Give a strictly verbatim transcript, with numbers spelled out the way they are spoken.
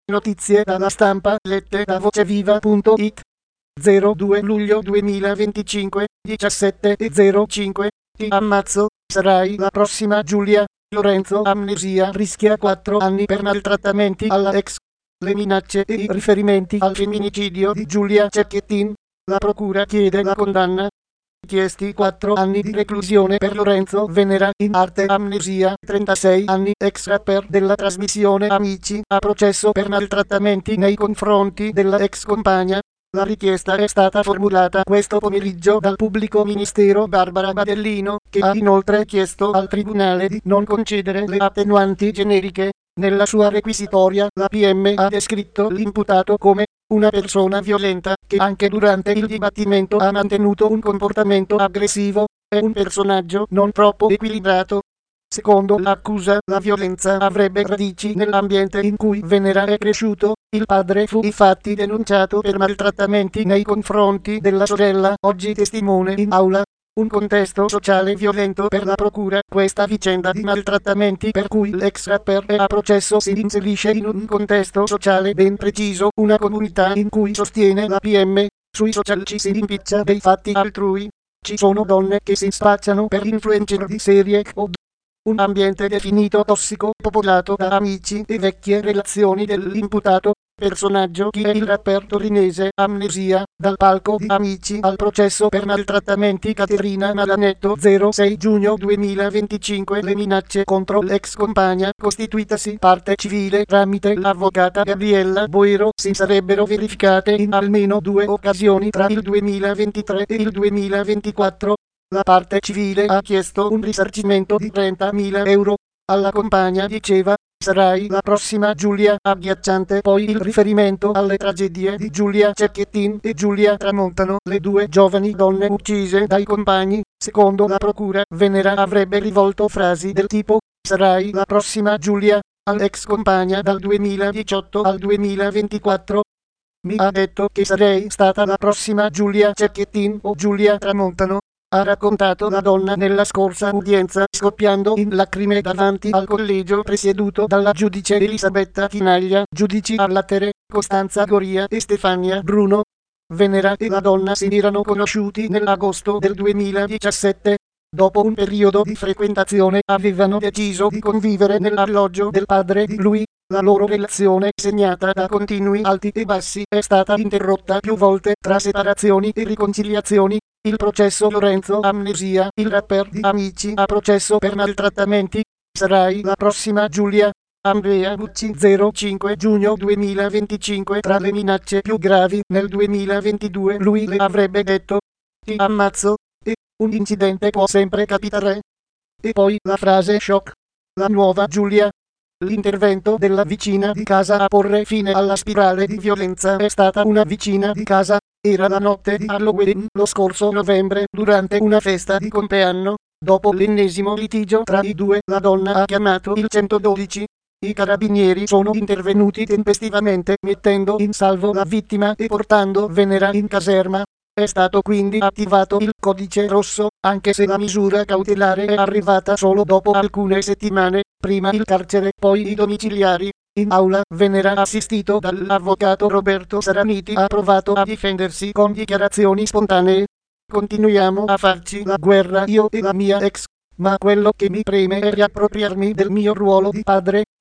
Notizie dalla stampa lette da voceviva punto it. zero due luglio duemilaventicinque, diciassette e zero cinque. Ti ammazzo, sarai la prossima Giulia. Lorenzo Amnesia rischia quattro anni per maltrattamenti alla ex. Le minacce e i riferimenti al femminicidio di Giulia Cecchettin. La procura chiede la condanna. Chiesti quattro anni di reclusione per Lorenzo Venera in arte Amnesia, trentasei anni, ex rapper della trasmissione Amici, a processo per maltrattamenti nei confronti della ex compagna. La richiesta è stata formulata questo pomeriggio dal pubblico ministero Barbara Badellino, che ha inoltre chiesto al tribunale di non concedere le attenuanti generiche. Nella sua requisitoria la P M ha descritto l'imputato come una persona violenta, che anche durante il dibattimento ha mantenuto un comportamento aggressivo, è un personaggio non troppo equilibrato. Secondo l'accusa, la violenza avrebbe radici nell'ambiente in cui Venera è cresciuto. Il padre fu infatti denunciato per maltrattamenti nei confronti della sorella, oggi testimone in aula. Un contesto sociale violento per la procura. Questa vicenda di maltrattamenti per cui l'ex rapper è a processo si inserisce in un contesto sociale ben preciso, una comunità in cui, sostiene la P M, sui social ci si impiccia dei fatti altrui. Ci sono donne che si spacciano per influencer di serie O D. Un ambiente definito tossico, popolato da amici e vecchie relazioni dell'imputato. Personaggio chi è il rapper torinese Amnesia, dal palco di Amici al processo per maltrattamenti Caterina Malanetto. zero sei giugno duemilaventicinque. Le minacce contro l'ex compagna, costituitasi parte civile tramite l'avvocata Gabriella Boero, si sarebbero verificate in almeno due occasioni tra il duemilaventitré e il duemilaventiquattro. La parte civile ha chiesto un risarcimento di trentamila euro. Alla compagna diceva: sarai la prossima Giulia. Agghiacciante poi il riferimento alle tragedie di Giulia Cecchettin e Giulia Tramontano, le due giovani donne uccise dai compagni. Secondo la procura, Venera avrebbe rivolto frasi del tipo: sarai la prossima Giulia, all'ex compagna dal duemiladiciotto al duemilaventiquattro. Mi ha detto che sarei stata la prossima Giulia Cecchettin o Giulia Tramontano. Ha raccontato la donna nella scorsa udienza, scoppiando in lacrime davanti al collegio presieduto dalla giudice Elisabetta Chinaglia, giudici a latere, Costanza Goria e Stefania Bruno. Venera e la donna si erano conosciuti nell'agosto del duemiladiciassette. Dopo un periodo di frequentazione avevano deciso di convivere nell'alloggio del padre di lui. La loro relazione, segnata da continui alti e bassi, è stata interrotta più volte tra separazioni e riconciliazioni. Il processo Lorenzo Amnesia, il rapper di Amici, a processo per maltrattamenti. Sarai la prossima Giulia. Andrea Bucci. zero cinque giugno duemilaventicinque. Tra le minacce più gravi nel duemilaventidue lui le avrebbe detto: ti ammazzo, e un incidente può sempre capitare. E poi la frase shock. La nuova Giulia. L'intervento della vicina di casa a porre fine alla spirale di violenza è stata una vicina di casa. Era la notte di Halloween lo scorso novembre, durante una festa di compleanno. Dopo l'ennesimo litigio tra i due, la donna ha chiamato il centododici. I carabinieri sono intervenuti tempestivamente, mettendo in salvo la vittima e portando Venera in caserma. È stato quindi attivato il codice rosso, anche se la misura cautelare è arrivata solo dopo alcune settimane. Prima il carcere, poi i domiciliari. In aula, Venera, assistito dall'avvocato Roberto Saraniti, ha provato a difendersi con dichiarazioni spontanee. Continuiamo a farci la guerra io e la mia ex, ma quello che mi preme è riappropriarmi del mio ruolo di padre.